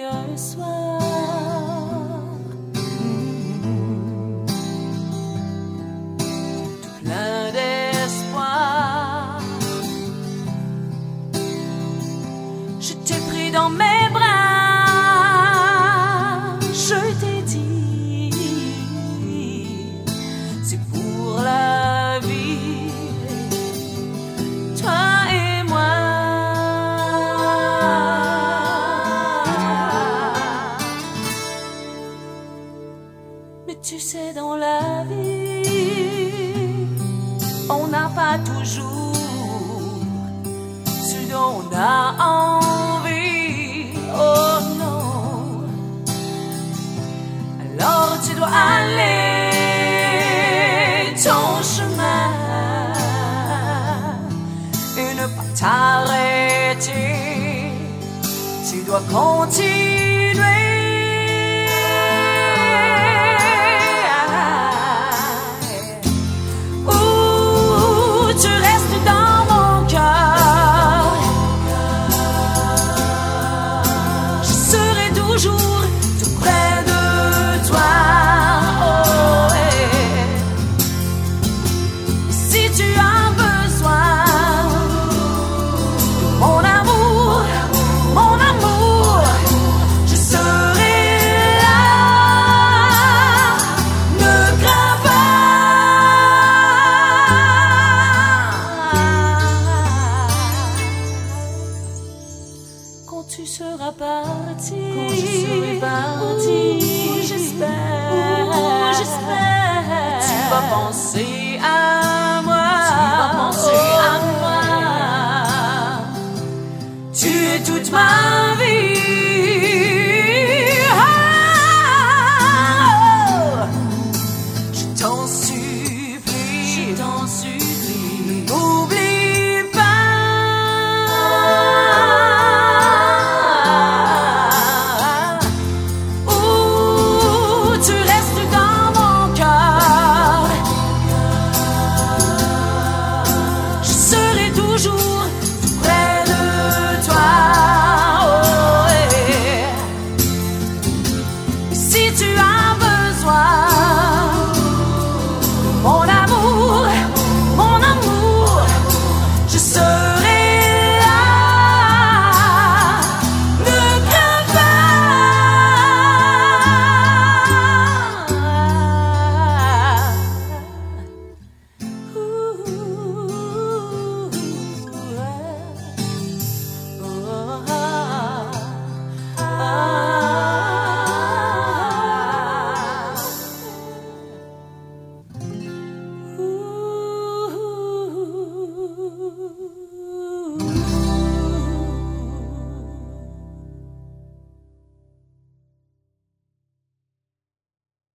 un soir. Tout plein d'espoir. Je t'ai pris dans mes bras. Je t'ai dit, c'est pour la vie. Toi et moi. Mais tu sais, dans la vie, on n'a pas toujours ce dont on a envie. Oh non. Alors tu dois aller ton chemin et ne pas t'arrêter. Tu dois continuer. Tu restes dans mon cœur. Je serai toujours tout près de toi. Oh, hey. Si tu as besoin de mon amour, je serai là. Ne crains pas. Quand tu seras parti, j'espère, tu vas penser à moi, Tu es toute ma